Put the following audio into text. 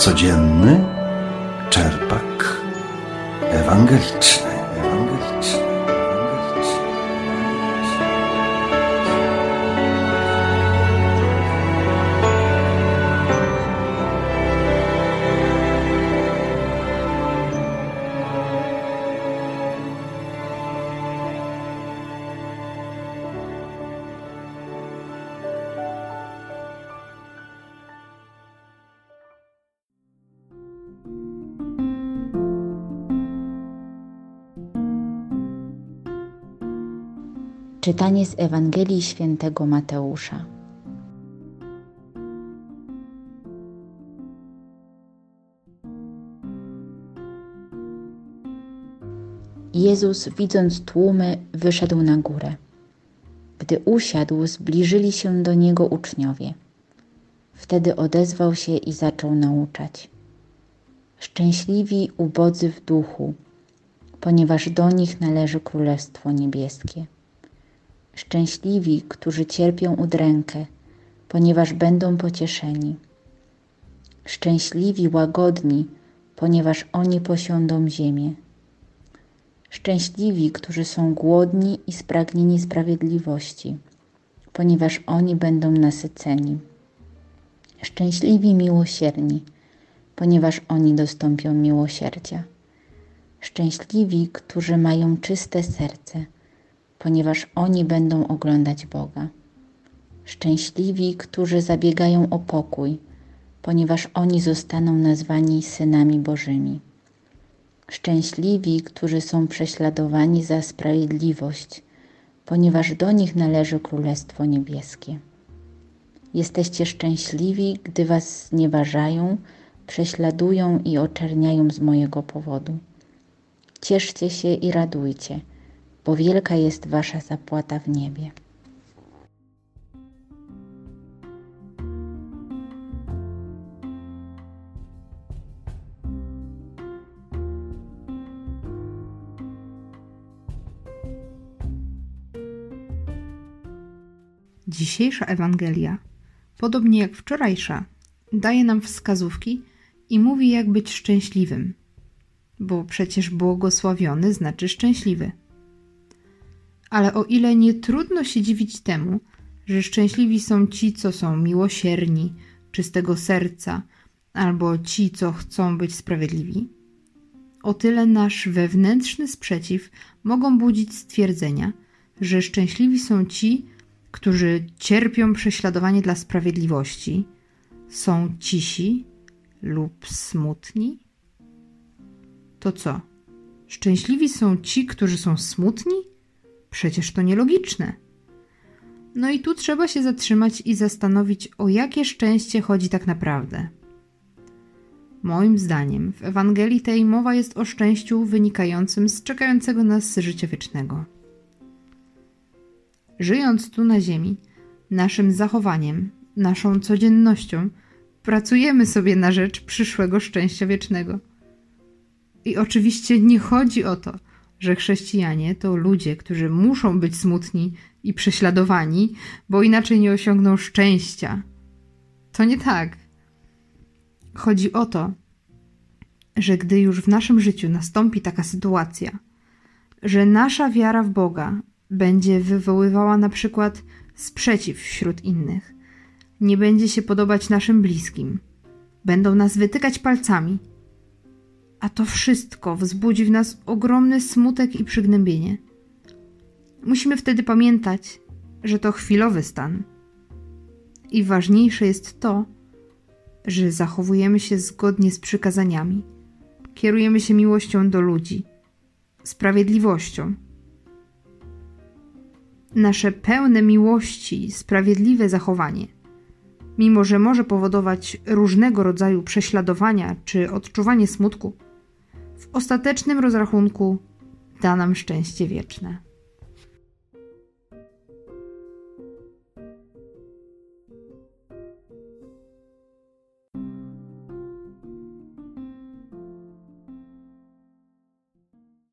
Codzienny czerpak ewangeliczny. Czytanie z Ewangelii Świętego Mateusza. Jezus, widząc tłumy, wyszedł na górę. Gdy usiadł, zbliżyli się do Niego uczniowie. Wtedy odezwał się i zaczął nauczać. Szczęśliwi ubodzy w duchu, ponieważ do nich należy Królestwo Niebieskie. Szczęśliwi, którzy cierpią udrękę, ponieważ będą pocieszeni. Szczęśliwi łagodni, ponieważ oni posiądą ziemię. Szczęśliwi, którzy są głodni i spragnieni sprawiedliwości, ponieważ oni będą nasyceni. Szczęśliwi miłosierni, ponieważ oni dostąpią miłosierdzia. Szczęśliwi, którzy mają czyste serce, ponieważ oni będą oglądać Boga. Szczęśliwi, którzy zabiegają o pokój, ponieważ oni zostaną nazwani synami Bożymi. Szczęśliwi, którzy są prześladowani za sprawiedliwość, ponieważ do nich należy Królestwo Niebieskie. Jesteście szczęśliwi, gdy was znieważają, prześladują i oczerniają z mojego powodu. Cieszcie się i radujcie, bo wielka jest wasza zapłata w niebie. Dzisiejsza Ewangelia, podobnie jak wczorajsza, daje nam wskazówki i mówi, jak być szczęśliwym, bo przecież błogosławiony znaczy szczęśliwy. Ale o ile nie trudno się dziwić temu, że szczęśliwi są ci, co są miłosierni, czystego serca, albo ci, co chcą być sprawiedliwi, o tyle nasz wewnętrzny sprzeciw mogą budzić stwierdzenia, że szczęśliwi są ci, którzy cierpią prześladowanie dla sprawiedliwości, są cisi lub smutni. To co? Szczęśliwi są ci, którzy są smutni? Przecież to nielogiczne. No i tu trzeba się zatrzymać i zastanowić, o jakie szczęście chodzi tak naprawdę. Moim zdaniem w Ewangelii tej mowa jest o szczęściu wynikającym z czekającego nas życia wiecznego. Żyjąc tu na ziemi, naszym zachowaniem, naszą codziennością pracujemy sobie na rzecz przyszłego szczęścia wiecznego. I oczywiście nie chodzi o to, że chrześcijanie to ludzie, którzy muszą być smutni i prześladowani, bo inaczej nie osiągną szczęścia. To nie tak. Chodzi o to, że gdy już w naszym życiu nastąpi taka sytuacja, że nasza wiara w Boga będzie wywoływała na przykład sprzeciw wśród innych, nie będzie się podobać naszym bliskim, będą nas wytykać palcami, a to wszystko wzbudzi w nas ogromny smutek i przygnębienie. Musimy wtedy pamiętać, że to chwilowy stan. I ważniejsze jest to, że zachowujemy się zgodnie z przykazaniami, kierujemy się miłością do ludzi, sprawiedliwością. Nasze pełne miłości, sprawiedliwe zachowanie, mimo że może powodować różnego rodzaju prześladowania czy odczuwanie smutku, w ostatecznym rozrachunku da nam szczęście wieczne.